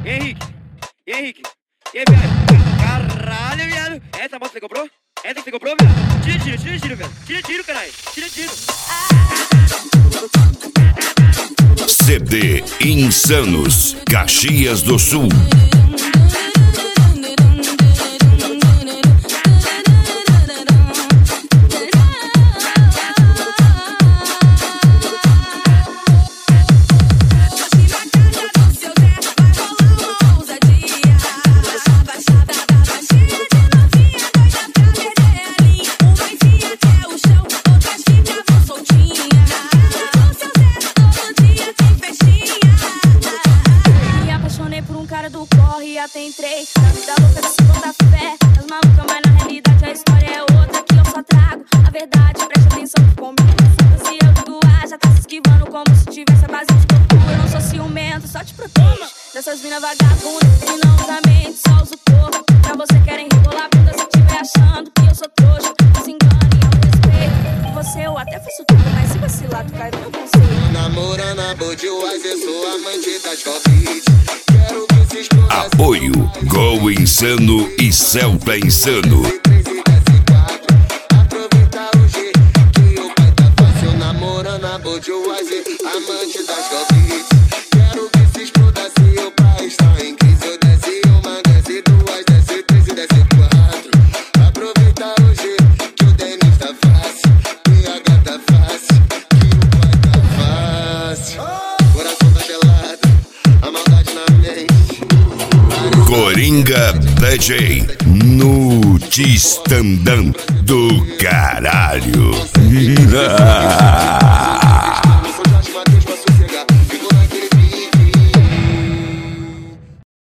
Henrique. E Henrique? E aí, viado? Caralho, viado. Essa moto você comprou? Essa você comprou, viado? Tira, velho. Tira, caralho. Tira. CD Insanos, Caxias do Sul. Tem três, na vida louca da segunda fé. As malucas, mas na realidade a história é outra que eu só trago a verdade, preste atenção que comigo. Se eu digo A, já tá se esquivando como se tivesse a base de tortura. Eu não sou ciumento, só te protejo dessas minas vagabundas que não usa mente, só usa o corpo. Pra você querem rebolar a bunda se tiver achando que eu sou trouxa. Não se engane, eu respeito. Com você eu até faço tudo, mas se vacilar tu cai no meu conceito. Namorando a Budweiser, sou amante das copies. Quero que se exploda. Apoio Go Insano e Celta Insano. Aproveita o G, que o pai tá fácil. Namorando a Budweiser, amante das copies. Quero que se exploda se o pai está em crise. Eu desce uma, desce duas, desce três e desce quatro. Aproveita o G, que o Denis tá fácil. E a gata fácil, que o pai tá fácil. Coração tá gelado, a maldade na mente. Coringa DJ no Tistandam do caralho.